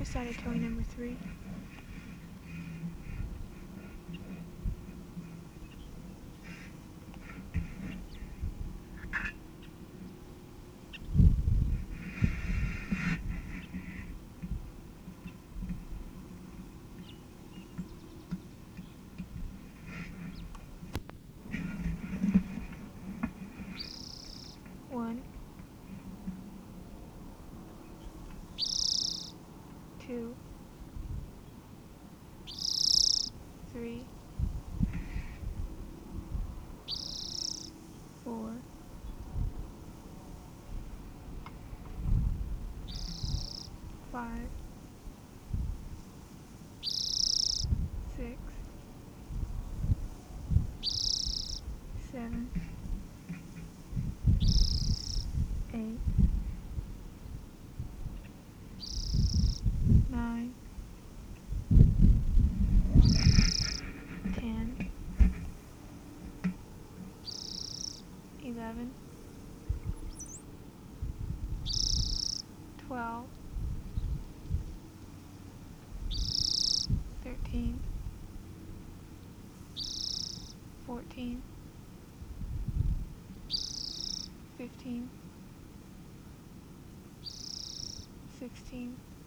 side of toy number 3. One, 2, 3, 4, 5, 6, 7, 8, 9, 10, 11, 12, 13, 14, 15, 16,